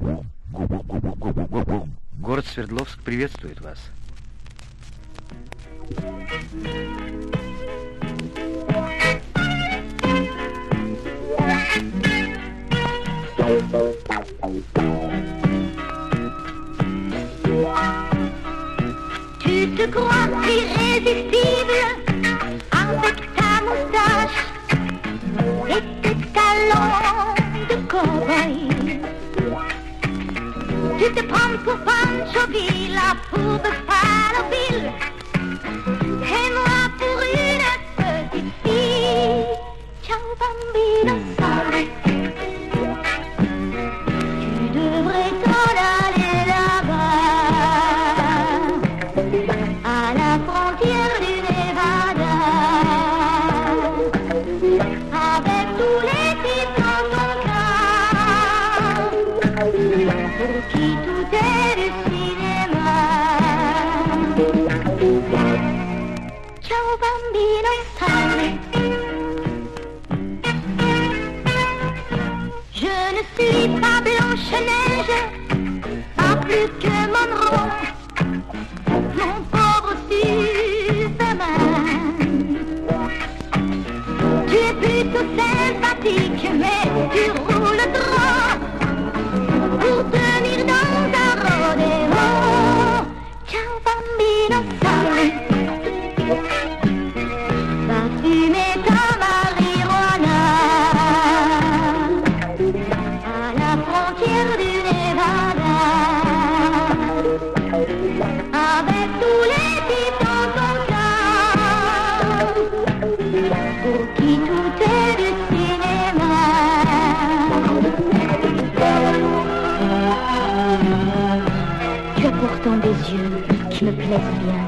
Город Свердловск приветствует вас. Tu te crois irrésistible avec ta moustache et tes talons de cow-boy. Tu te prends pour Pancho Villa, pour Buffalo Bill, et moi pour une petite fille. Ciao bambino sale, tu devrais t'en aller là-bas, à la frontière du Nevada, avec tous les types dans ton cas, pour qui tout est du cinéma. Ciao bambino sale, je ne suis pas Blanche-Neige, pas plus que Monroe, mon pauvre Superman. Tu es plutôt sympathique, mais tu roules trop pour tenir dans un rodéo. Ciao bambino sale, va fumer ta marijuana à la frontière du Nevada, avec tous les types dans ton cas, pour qui tout est du cinéma. Tu as pourtant des yeux qui me plaisent bien.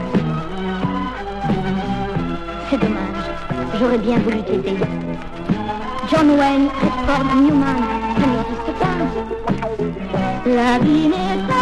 C'est dommage, j'aurais bien voulu t'aider. John Wayne, Redford, Newman, ça n'existe pas. La vie n'est pas